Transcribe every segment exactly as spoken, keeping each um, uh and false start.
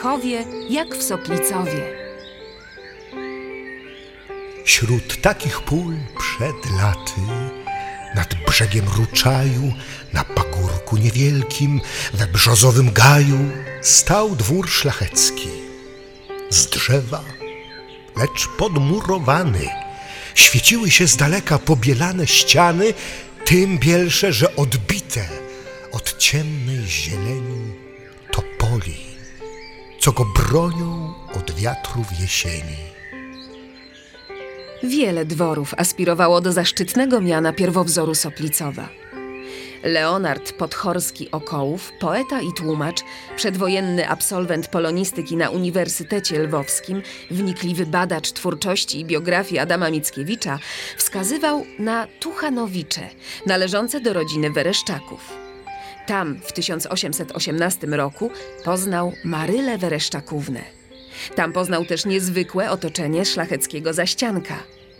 Miechowie jak w Soplicowie. Wśród takich pól przed laty, nad brzegiem Ruczaju, na pagórku niewielkim, we brzozowym gaju, stał dwór szlachecki. Z drzewa, lecz podmurowany, świeciły się z daleka pobielane ściany, tym bielsze, że odbite od ciemnej zieleni topoli, co go bronią od wiatrów jesieni. Wiele dworów aspirowało do zaszczytnego miana pierwowzoru Soplicowa. Leonard Podchorski-Okołów, poeta i tłumacz, przedwojenny absolwent polonistyki na Uniwersytecie Lwowskim, wnikliwy badacz twórczości i biografii Adama Mickiewicza, wskazywał na Tuchanowicze, należące do rodziny Wereszczaków. Tam w tysiąc osiemset osiemnastym roku poznał Marylę Wereszczakównę. Tam poznał też niezwykłe otoczenie szlacheckiego zaścianka.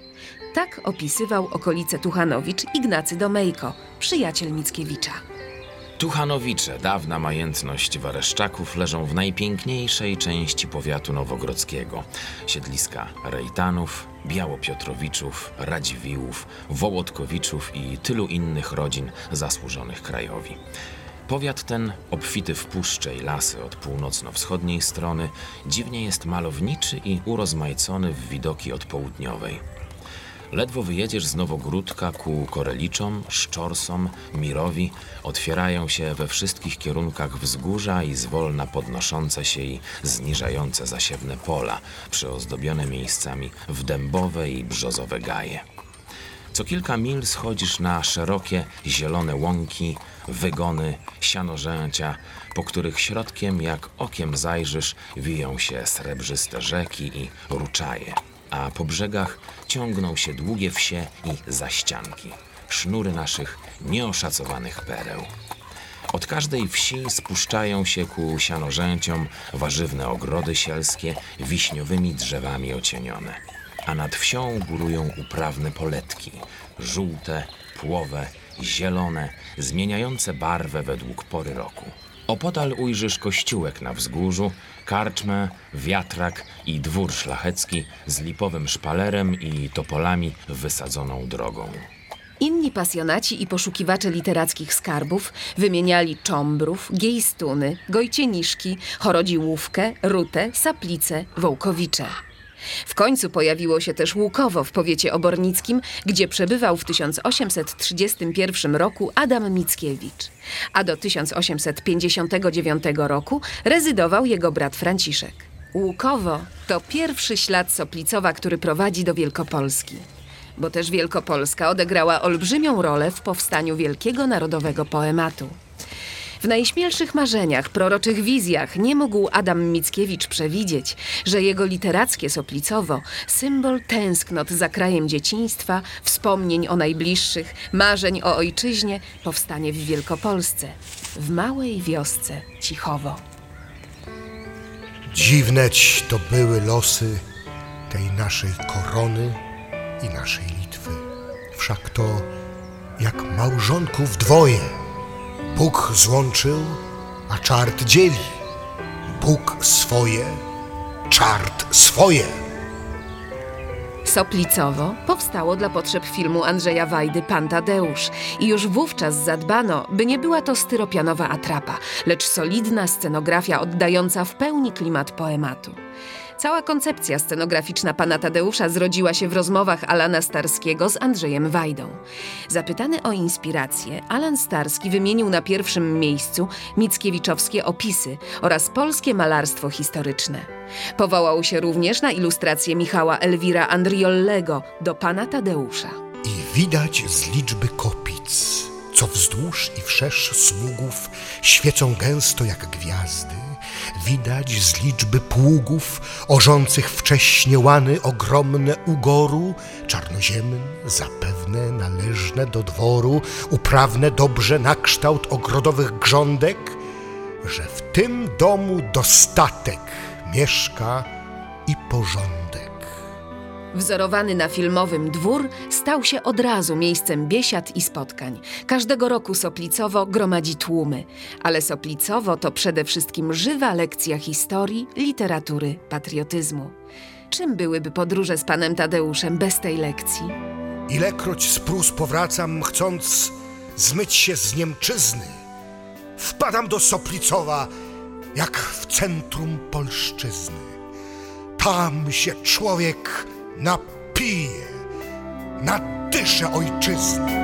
Tak opisywał okolice Tuchanowicz Ignacy Domejko, przyjaciel Mickiewicza. Tuchanowicze, dawna majętność Wereszczaków, leżą w najpiękniejszej części powiatu nowogrodzkiego. Siedliska Rejtanów, Białopiotrowiczów, Radziwiłłów, Wołodkowiczów i tylu innych rodzin zasłużonych krajowi. Powiat ten, obfity w puszcze i lasy od północno-wschodniej strony, dziwnie jest malowniczy i urozmaicony w widoki od południowej. Ledwo wyjedziesz z Nowogródka ku Koreliczom, Szczorsom, Mirowi, otwierają się we wszystkich kierunkach wzgórza i zwolna podnoszące się i zniżające zasiewne pola, przyozdobione miejscami w dębowe i brzozowe gaje. Co kilka mil schodzisz na szerokie, zielone łąki, wygony, sianorzęcia, po których środkiem, jak okiem zajrzysz, wiją się srebrzyste rzeki i ruczaje, a po brzegach ciągną się długie wsie i zaścianki, sznury naszych nieoszacowanych pereł. Od każdej wsi spuszczają się ku sianorzęciom warzywne ogrody sielskie, wiśniowymi drzewami ocienione, a nad wsią górują uprawne poletki, żółte, płowe, zielone, zmieniające barwę według pory roku. Opodal ujrzysz kościółek na wzgórzu, karczmę, wiatrak i dwór szlachecki z lipowym szpalerem i topolami wysadzoną drogą. Inni pasjonaci i poszukiwacze literackich skarbów wymieniali Cząbrów, Giejstuny, Gojcieniszki, Chorodziłówkę, Rutę, Saplice, Wołkowicze. W końcu pojawiło się też Łukowo w powiecie obornickim, gdzie przebywał w tysiąc osiemset trzydziestym pierwszym roku Adam Mickiewicz, a do tysiąc osiemset pięćdziesiątego dziewiątego roku rezydował jego brat Franciszek. Łukowo to pierwszy ślad Soplicowa, który prowadzi do Wielkopolski, bo też Wielkopolska odegrała olbrzymią rolę w powstaniu wielkiego narodowego poematu. W najśmielszych marzeniach, proroczych wizjach nie mógł Adam Mickiewicz przewidzieć, że jego literackie Soplicowo, symbol tęsknot za krajem dzieciństwa, wspomnień o najbliższych, marzeń o ojczyźnie, powstanie w Wielkopolsce, w małej wiosce Cichowo. Dziwneć to były losy tej naszej korony i naszej Litwy. Wszak to jak małżonków dwoje. Bóg złączył, a czart dzieli. Bóg swoje, czart swoje. Soplicowo powstało dla potrzeb filmu Andrzeja Wajdy Pan Tadeusz i już wówczas zadbano, by nie była to styropianowa atrapa, lecz solidna scenografia oddająca w pełni klimat poematu. Cała koncepcja scenograficzna pana Tadeusza zrodziła się w rozmowach Alana Starskiego z Andrzejem Wajdą. Zapytany o inspirację, Alan Starski wymienił na pierwszym miejscu mickiewiczowskie opisy oraz polskie malarstwo historyczne. Powołał się również na ilustrację Michała Elwira Andriollego do pana Tadeusza. I widać z liczby kopic, co wzdłuż i wszerz sługów świecą gęsto jak gwiazdy, widać z liczby pługów orzących wcześnie łany ogromne ugoru, czarnoziemne, zapewne należne do dworu, uprawne dobrze na kształt ogrodowych grządek, że w tym domu dostatek mieszka i porządek. Wzorowany na filmowym dwór stał się od razu miejscem biesiad i spotkań. Każdego roku Soplicowo gromadzi tłumy, ale Soplicowo to przede wszystkim żywa lekcja historii, literatury, patriotyzmu. Czym byłyby podróże z panem Tadeuszem bez tej lekcji? Ilekroć z Prus powracam, chcąc zmyć się z Niemczyzny, wpadam do Soplicowa, jak w centrum polszczyzny. Tam się człowiek napije, nadysze ojczyzny.